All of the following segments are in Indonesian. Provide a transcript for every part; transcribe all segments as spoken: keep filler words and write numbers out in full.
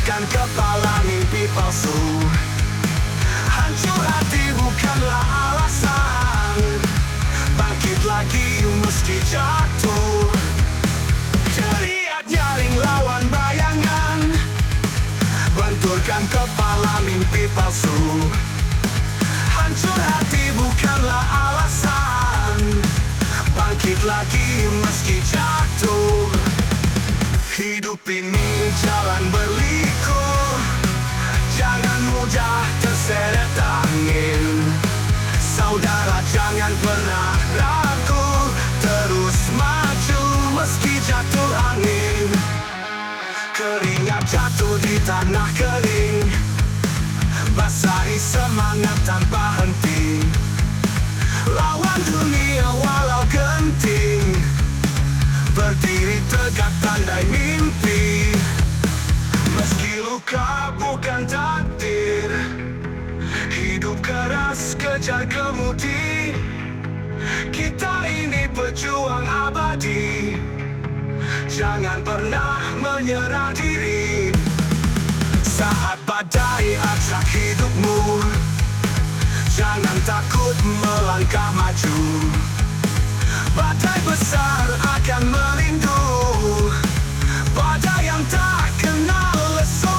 Benturkan kepala mimpi palsu. Hancur hati bukanlah alasan. Bangkit lagi meski jatuh. Teriak nyaring lawan bayangan. Benturkan kepala mimpi palsu. Hancur hati bukanlah alasan. Bangkit lagi meski jatuh. Hidup ini jalan berliku. Jangan mudah terseret angin. Saudara jangan pernah ragu. Terus maju meski jatuh angin. Keringat jatuh di tanah kering. Basahi semangat tanpa henti. Lawan dunia walau genting. Berdiri tegak tandai mimpi. Meski luka bukan takdir. Hidup keras kejar kemudi. Kita ini pejuang abadi. Jangan pernah menyerah diri. Saat badai acak hidupmu, jangan takut melangkah maju. Badai besar akan melindungi. Badai yang tak kenal lesu.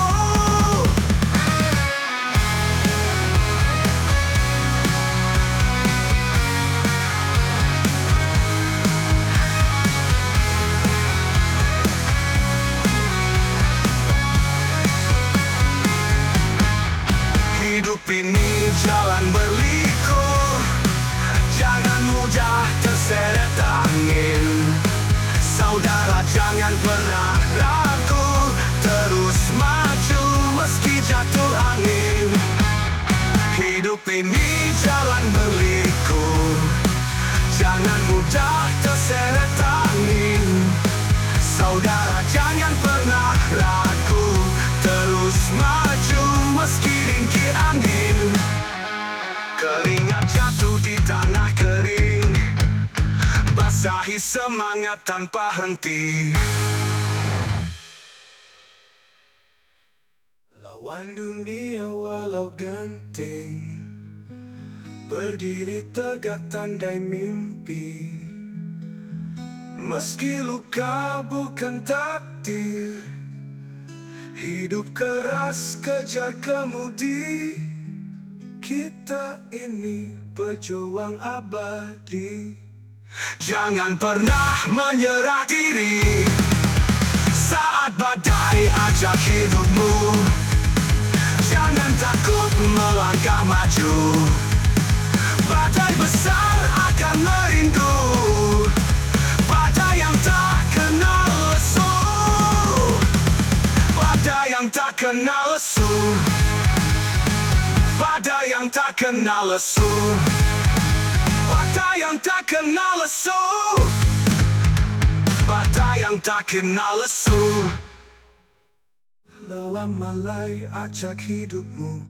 Hidup ini jalan berliku. Jangan mudah terseret angin. Saudara jangan pernah ragu. Terus maju meski jatuh angin. Hidup ini jalan berliku. Jangan mudah terseret angin. Saudara jangan pernah ragu. Terus maju meski ringkih angin. Keringat jatuh di tanah kering. Basahi semangat tanpa henti. Lawan dunia walau genting. Berdiri tegak tandai mimpi. Meski luka bukan takdir. Hidup keras kejar kemudi. Kita ini pejuang abadi. Jangan pernah menyerah diri. Saat badai ajak hidupmu, jangan takut melangkah maju. Badai besar akan merindu. Badai yang tak kenal lesu. Badai yang tak kenal lesu. Badai yang tak kenal lesu. Badai yang tak kenal lesu. Badai yang tak kenal lesu. Dalam malai acak hidupmu,